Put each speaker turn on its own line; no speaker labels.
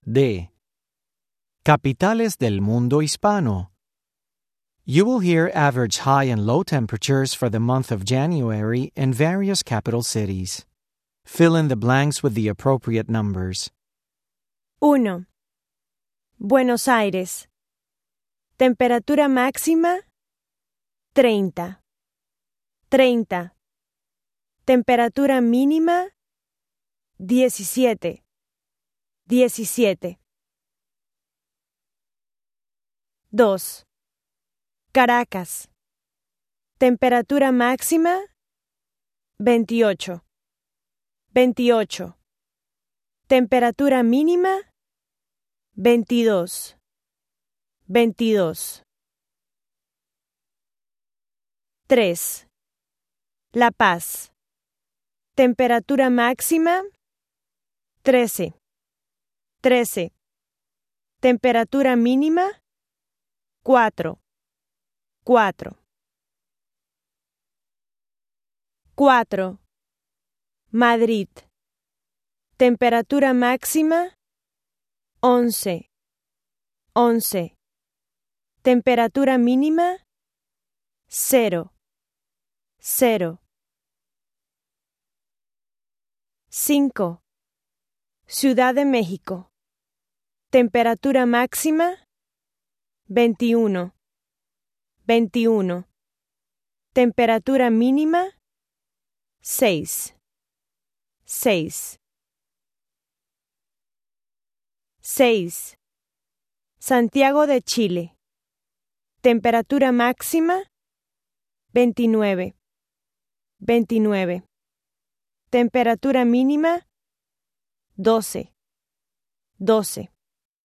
D. Capitales del mundo hispano. You will hear average high and low temperatures for the month of January in various capital cities. Fill in the blanks with the appropriate numbers.
1. Buenos Aires. Temperatura máxima 30. 30. Temperatura mínima 17. 17. 2. Caracas. Temperatura máxima 28. 28. Temperatura mínima 22. 22. 3. La Paz. Temperatura máxima 13. 13. Temperatura mínima 4. 4. 4. Madrid. Temperatura máxima 11. 11. Temperatura mínima 0. 0. 5. Ciudad de México. Temperatura máxima 21. 21. Temperatura mínima 6. 6. 6. Santiago de Chile. Temperatura máxima 29. 29. Temperatura mínima 12. 12.